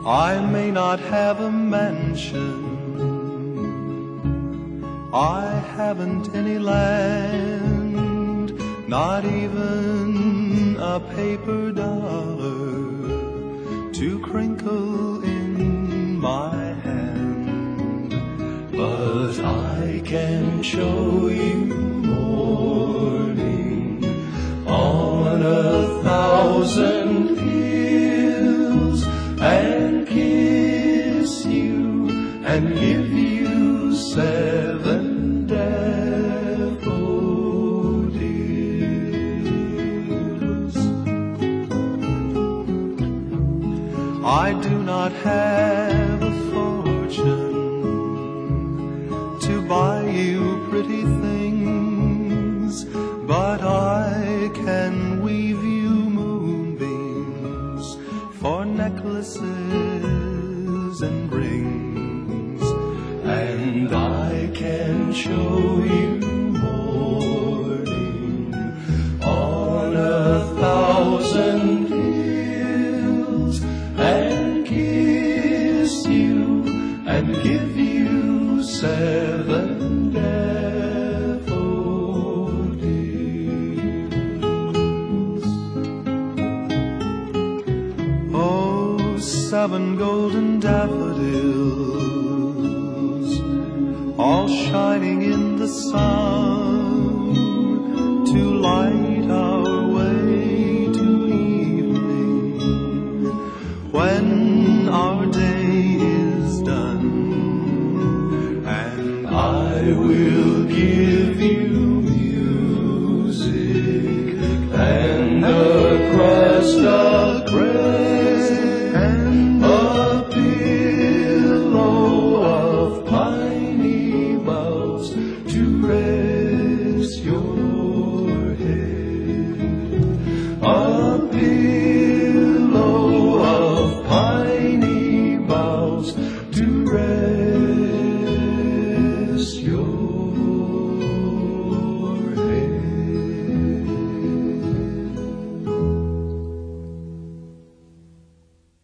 I may not have a mansion, I haven't any land, not even a paper dollar to crinkle in my hand. But I can show you morning on 1,000 hills, and kiss you and give you 7 daffodils. I do not have a fortune to buy you pretty things, but I can weave you moonbeams for necklaces and rings, and I can show you morning on 1,000 hills, and kiss you and give you 7 daffodils. Oh, 7 golden daffodils, all shining in the sun, to light our way to evening, when our day is done. And I will give you music and a crust of bread and a pillow of piney boughs to rest your head. A